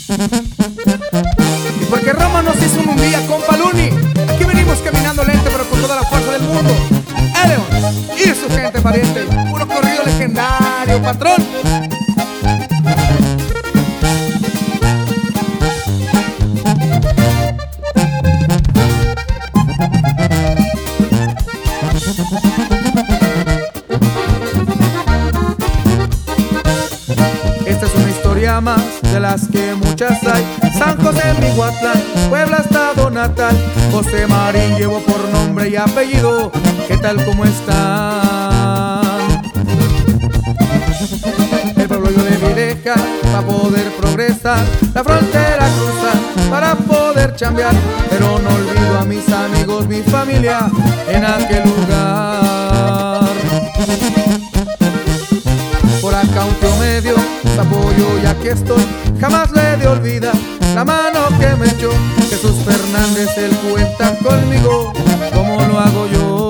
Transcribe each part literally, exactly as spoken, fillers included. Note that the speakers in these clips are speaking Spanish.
Y porque Roma nos hizo un día con Paluni, aquí venimos caminando lento pero con toda la fuerza del mundo. Eleon y su gente pariente, puro corrido legendario, patrón. Esta es una historia más de las que muchas hay. San José Mihuatlán, Puebla, estado natal. José Marín llevó por nombre y apellido. ¿Qué tal, cómo están? El pueblo yo debí dejar para poder progresar, la frontera cruzar para poder chambear, pero no olvido a mis amigos, mi familia en aquel lugar. Por acá un tío me dio su apoyo y aquí estoy, jamás le he de olvidar la mano que me echó. Jesús Fernández, él cuenta conmigo como lo hago yo.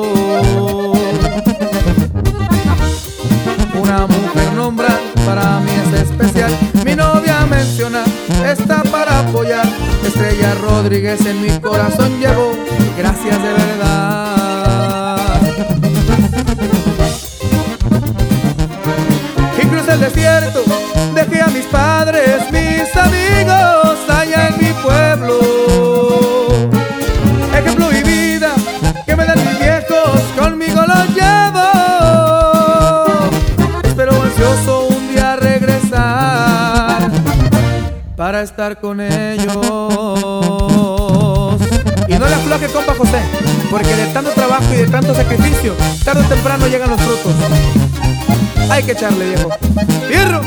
Una mujer nombrar para mí es especial, mi novia menciona, está para apoyar. Estrella Rodríguez en mi corazón llevo, gracias de verdad. Y crucé el desierto, dejé a mis padres, mis amigos allá en mi pueblo. Ejemplo y vida que me dan mis viejos, conmigo los llevo. Espero ansioso un día regresar para estar con ellos. Y no le afloje, compa José, porque de tanto trabajo y de tanto sacrificio, tarde o temprano llegan los frutos. Hay que echarle, viejo. ¡Fierro!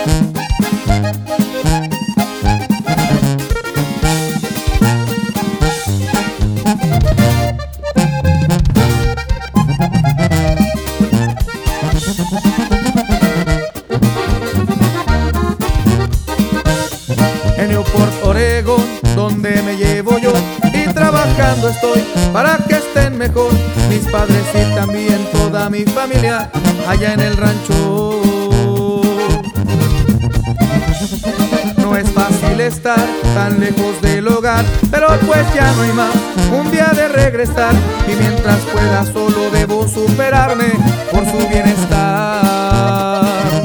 En Newport, Oregón, donde me llevo yo, y trabajando estoy para que estén mejor mis padres y también toda mi familia allá en el rancho. No es fácil estar tan lejos del hogar, pero pues ya no hay más, un día de regresar, y mientras pueda solo debo superarme por su bienestar.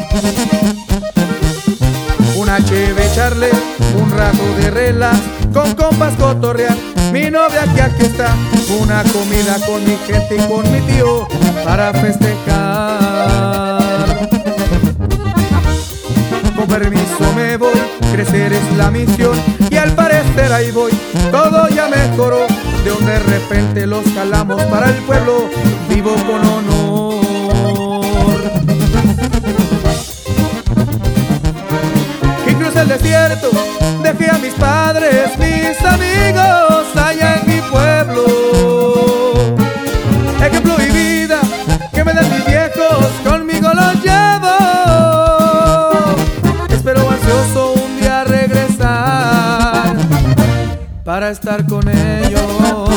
Una cheve echarle, un rato de relax, con compas cotorrear, mi novia que aquí está, una comida con mi gente y con mi tío para festejar. Con permiso me voy, crecer es la misión, y al parecer ahí voy, todo ya mejoró, de donde de repente los jalamos para el pueblo, vivo con honor. El desierto, dejé a mis padres, mis amigos allá en mi pueblo. Ejemplo y vida que me dan mis viejos, conmigo los llevo. Espero ansioso un día regresar para estar con ellos.